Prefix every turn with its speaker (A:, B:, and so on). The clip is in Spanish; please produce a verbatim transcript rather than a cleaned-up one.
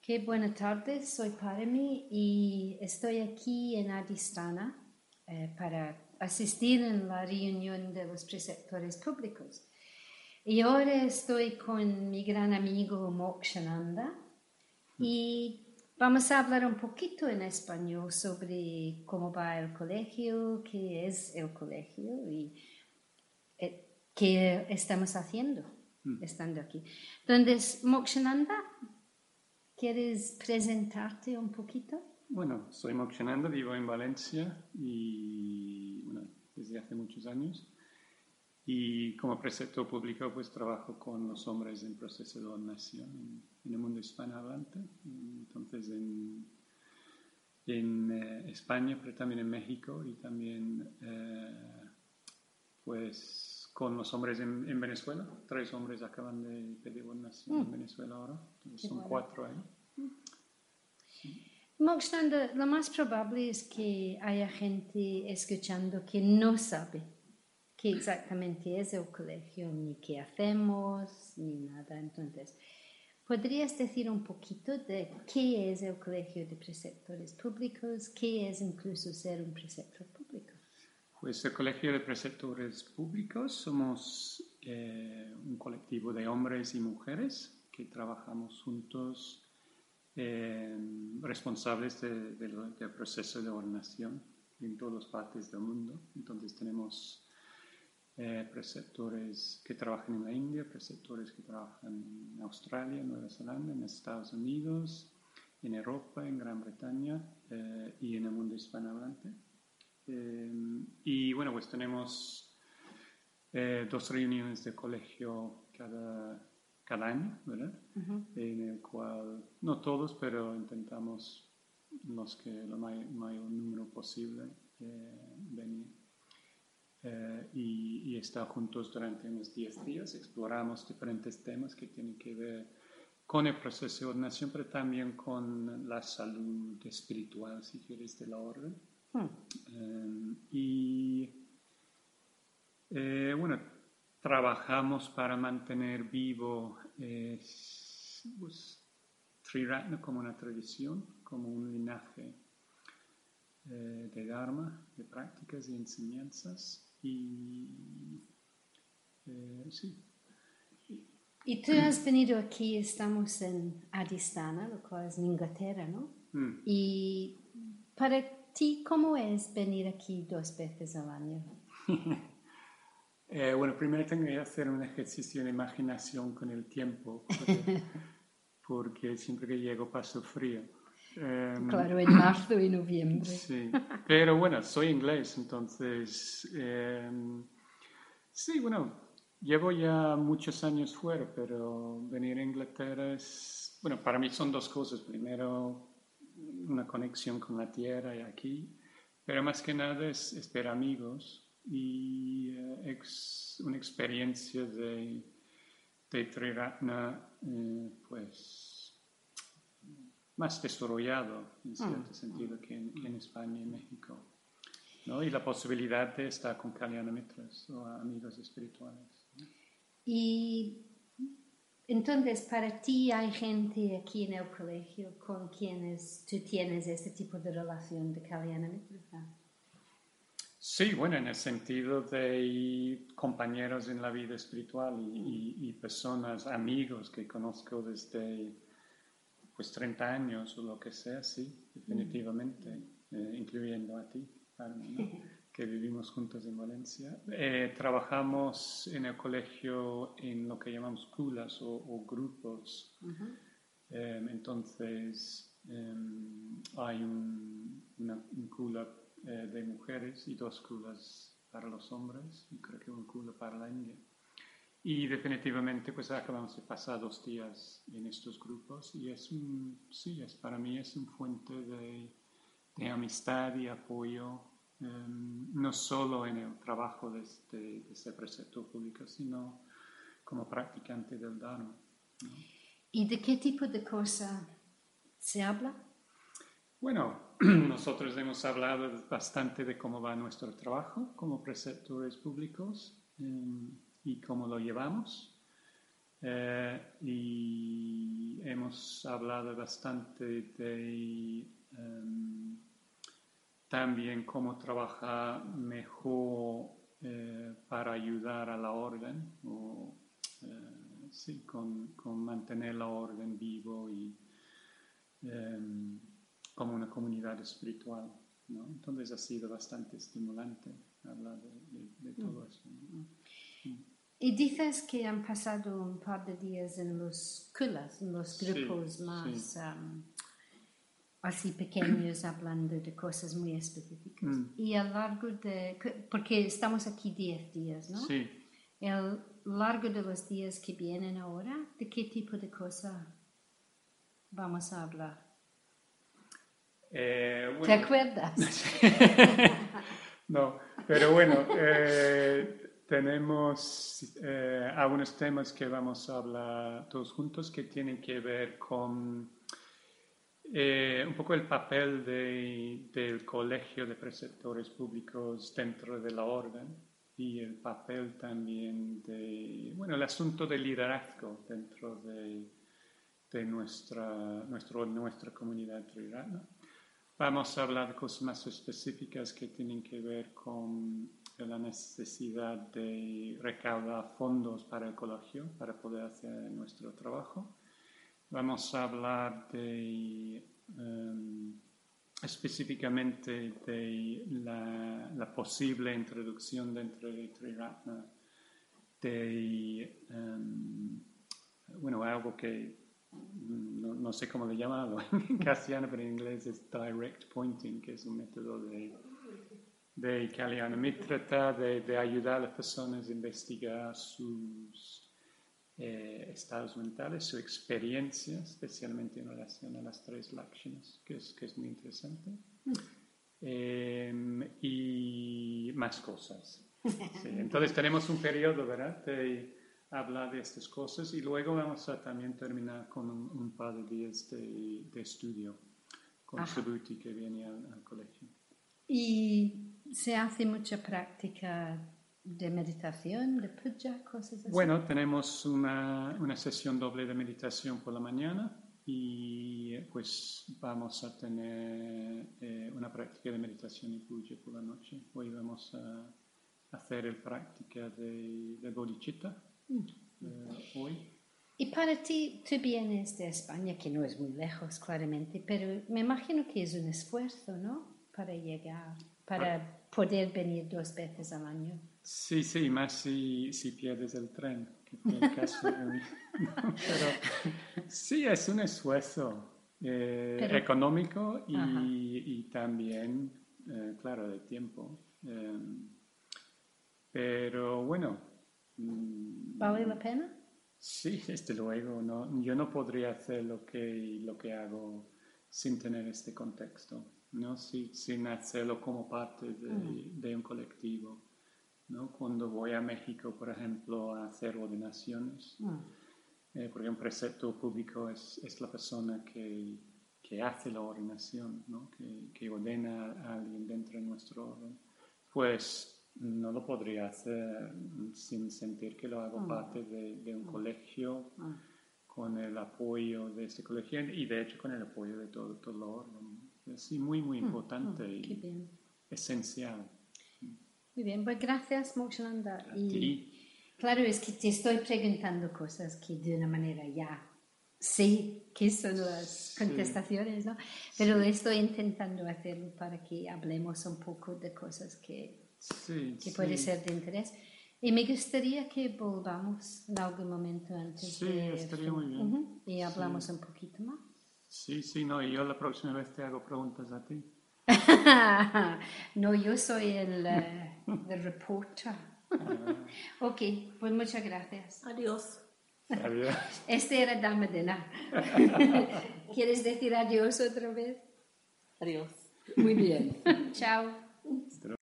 A: Qué buena tarde, soy Parami y estoy aquí en Adhisthana eh, para asistir en la reunión de los preceptores públicos. Y ahora estoy con mi gran amigo Mokshananda y vamos a hablar un poquito en español sobre cómo va el colegio, qué es el colegio y eh, qué estamos haciendo
B: Mm.
A: estando aquí. Entonces, Mokshananda, ¿quieres presentarte un poquito?
B: Bueno, soy Mokshananda, vivo en Valencia y bueno, desde hace muchos años. Y como preceptor público, pues trabajo con los hombres en proceso de ordenación en, en el mundo hispanohablante. Entonces, en, en eh, España, pero también en México y también, eh, pues, con los hombres en, en Venezuela. Tres hombres acaban de pedir ordenación
A: Mm.
B: en Venezuela ahora. Entonces,
A: Qué
B: son
A: bueno.
B: cuatro ahí.
A: Mokshananda, lo más probable es que haya gente escuchando que no sabe qué exactamente es el colegio, ni qué hacemos, ni nada. Entonces, ¿podrías decir un poquito de qué es el colegio de preceptores públicos? ¿Qué es incluso ser un preceptor público?
B: Pues el Colegio de Preceptores Públicos somos eh, un colectivo de hombres y mujeres que trabajamos juntos, eh, responsables de, de lo, del proceso de ordenación en todas partes del mundo. Entonces tenemos eh, preceptores que trabajan en la India, preceptores que trabajan en Australia, Nueva Zelanda, en Estados Unidos, en Europa, en Gran Bretaña eh, y en el mundo hispanohablante. Eh, y bueno, pues tenemos eh, dos reuniones de colegio cada, cada año, ¿verdad?
A: Uh-huh.
B: En el cual, no todos, pero intentamos los que el may, mayor número posible eh, venir eh, y, y estar juntos durante unos diez días. Exploramos diferentes temas que tienen que ver con el proceso de ordenación, pero también con la salud espiritual, si quieres, de la orden.
A: Hmm.
B: Um, y eh, bueno, trabajamos para mantener vivo eh, pues, Triratna como una tradición, como un linaje eh, de Dharma, de prácticas y enseñanzas. Y eh, sí.
A: Y tú has venido aquí, estamos en Adhisthana, lo cual es en Inglaterra, ¿no?
B: Mm.
A: Y para ti, ¿cómo es venir aquí dos veces al año?
B: eh, bueno, primero tengo que hacer un ejercicio de imaginación con el tiempo, porque, porque siempre que llego paso frío. Um,
A: Claro, en marzo y noviembre.
B: Sí, pero bueno, soy inglés, entonces, eh, sí, bueno, llevo ya muchos años fuera, pero venir a Inglaterra es, bueno, para mí son dos cosas. Primero, una conexión con la tierra y aquí, pero más que nada es, es ver amigos y eh, ex, una experiencia de, de Triratna, eh, pues más desarrollado en cierto
A: Mm.
B: sentido que en, que en España y México, ¿no? Y la posibilidad de estar con Kalyana Mitras o amigos espirituales, ¿no?
A: Y entonces, para ti hay gente aquí en el colegio con quienes tú tienes este tipo de relación de Kalyana Mitra.
B: Sí, bueno, en el sentido de compañeros en la vida espiritual y, y, y personas, amigos que conozco desde pues treinta años o lo que sea, sí, definitivamente, eh, incluyendo a ti, Carmen, ¿no? Que vivimos juntos en Valencia. Eh, trabajamos en el colegio en lo que llamamos kulas o, o grupos.
A: Uh-huh.
B: Eh, entonces, eh, hay un, una, un kula eh, de mujeres y dos kulas para los hombres, y creo que un kula para la India. Y definitivamente pues acabamos de pasar dos días en estos grupos y es un, sí, es, para mí es una fuente de, de amistad y apoyo, um, no solo en el trabajo de este, de este preceptor público, sino como practicante del Dharma, ¿no?
A: ¿Y de qué tipo de cosa se habla?
B: Bueno, nosotros hemos hablado bastante de cómo va nuestro trabajo como preceptores públicos um, y cómo lo llevamos. Eh, y hemos hablado bastante de um, también cómo trabajar mejor eh, para ayudar a la orden, o eh, sí, con, con mantener la orden vivo y um, como una comunidad espiritual, ¿no? Entonces ha sido bastante estimulante hablar de, de, de todo eso, ¿no? Mm.
A: Y dices que han pasado un par de días en los culas, en los grupos
B: Sí,
A: más
B: sí.
A: um, así pequeños, hablando de cosas muy específicas.
B: Mm.
A: Y a lo largo de... Porque estamos aquí diez días, ¿no?
B: Sí.
A: Y a lo largo de los días que vienen ahora, ¿de qué tipo de cosa vamos a hablar?
B: Eh, bueno.
A: ¿Te acuerdas?
B: No, pero bueno, eh, tenemos eh, algunos temas que vamos a hablar todos juntos que tienen que ver con eh, un poco el papel de, del Colegio de Preceptores Públicos dentro de la orden y el papel también de, bueno, el asunto del liderazgo dentro de, de nuestra, nuestro, nuestra comunidad trirana. Vamos a hablar de cosas más específicas que tienen que ver con la necesidad de recaudar fondos para el colegio para poder hacer nuestro trabajo. Vamos a hablar de um, específicamente de la, la posible introducción dentro de Triratna de um, bueno, algo que no, no sé cómo le llaman en castellano, pero en inglés es direct pointing, que es un método de, de Kalyana Mitrata, de, de ayudar a las personas a investigar sus eh, estados mentales, su experiencia, especialmente en relación a las tres lakshanas, que es, que es muy interesante. Mm. Eh, y más cosas. Sí, entonces tenemos un periodo, ¿verdad?, de hablar de estas cosas y luego vamos a también terminar con un, un par de días de, de estudio con Subhuti, que viene al, al colegio.
A: ¿Y se hace mucha práctica de meditación, de puja, cosas así?
B: Bueno, tenemos una, una sesión doble de meditación por la mañana y pues vamos a tener eh, una práctica de meditación y puja por la noche. Hoy vamos a hacer el práctica de, de bodhicitta. Uh, hoy.
A: Y para ti, tú vienes de España, que no es muy lejos, claramente, pero me imagino que es un esfuerzo, ¿no? Para llegar, para ah. poder venir dos veces al año.
B: Sí, sí, más si, si pierdes el tren, que fue el caso de mí. No, pero sí, es un esfuerzo eh, pero, económico y, y también, eh, claro, de tiempo. Eh, pero bueno.
A: ¿Vale la pena?
B: Sí, desde luego. No, yo no podría hacer lo que, lo que hago sin tener este contexto, ¿no? Sí, sin hacerlo como parte de, mm. de un colectivo, ¿no? Cuando voy a México, por ejemplo, a hacer ordenaciones, mm. eh, porque un preceptor público es, es la persona que, que hace la ordenación, ¿no? Que, que ordena a alguien dentro de nuestro orden, pues no lo podría hacer sin sentir que lo hago mm. parte de, de un mm. colegio, mm. con el apoyo de ese colegio y de hecho con el apoyo de todo, todo el orden. Es muy, muy importante mm. y
A: bien.
B: esencial.
A: Muy bien, pues gracias, Mokshananda.
B: A
A: y
B: ti.
A: Claro, es que te estoy preguntando cosas que de una manera ya sé que son las contestaciones, ¿no? Pero sí. Estoy intentando hacerlo para que hablemos un poco de cosas que...
B: Sí,
A: que
B: sí.
A: puede ser de interés. Y me gustaría que volvamos en algún momento antes
B: sí,
A: de...
B: Sí, estaría muy bien.
A: Uh-huh, y hablamos
B: sí.
A: un poquito más.
B: Sí, sí, no, y yo la próxima vez te hago preguntas a ti.
A: No, yo soy el, uh, el reporter. Ah. Ok, pues muchas gracias.
C: Adiós.
B: Adiós.
A: Este era Damadena. ¿Quieres decir adiós otra vez?
C: Adiós.
A: Muy bien. Chao.